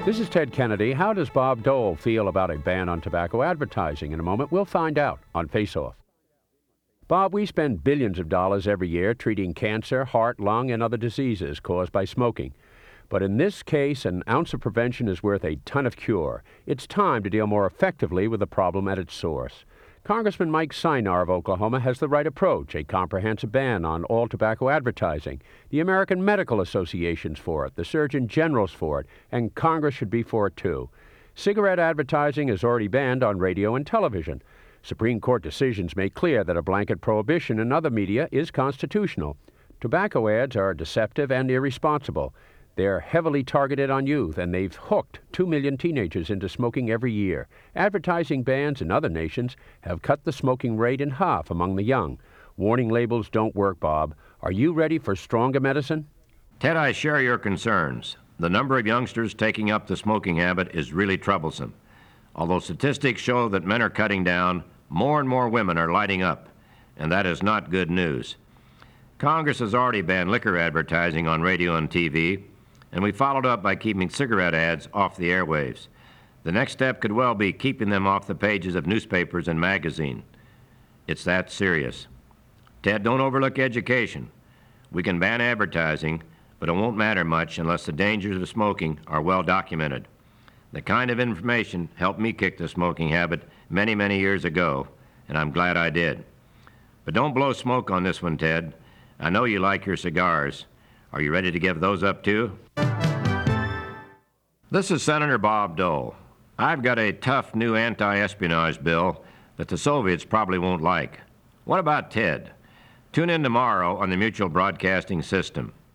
This is Ted Kennedy. How does Bob Dole feel about a ban on tobacco advertising? In a moment, we'll find out on Face Off. Bob, we spend billions of dollars every year treating cancer, heart, lung, and other diseases caused by smoking. But in this case, an ounce of prevention is worth a ton of cure. It's time to deal more effectively with the problem at its source. Congressman Mike Sinar of Oklahoma has the right approach, a comprehensive ban on all tobacco advertising. The American Medical Association's for it, the Surgeon General's for it, and Congress should be for it too. Cigarette advertising is already banned on radio and television. Supreme Court decisions make clear that a blanket prohibition in other media is constitutional. Tobacco ads are deceptive and irresponsible. They're heavily targeted on youth, and they've hooked 2 million teenagers into smoking every year. Advertising bans in other nations have cut the smoking rate in half among the young. Warning labels don't work, Bob. Are you ready for stronger medicine? Ted, I share your concerns. The number of youngsters taking up the smoking habit is really troublesome. Although statistics show that men are cutting down, more and more women are lighting up, and that is not good news. Congress has already banned liquor advertising on radio and TV, and we followed up by keeping cigarette ads off the airwaves. The next step could well be keeping them off the pages of newspapers and magazines. It's that serious. Ted, don't overlook education. We can ban advertising, but it won't matter much unless the dangers of smoking are well documented. The kind of information helped me kick the smoking habit many, many years ago, and I'm glad I did. But don't blow smoke on this one, Ted. I know you like your cigars. Are you ready to give those up too? This is Senator Bob Dole. I've got a tough new anti-espionage bill that the Soviets probably won't like. What about Ted? Tune in tomorrow on the Mutual Broadcasting System.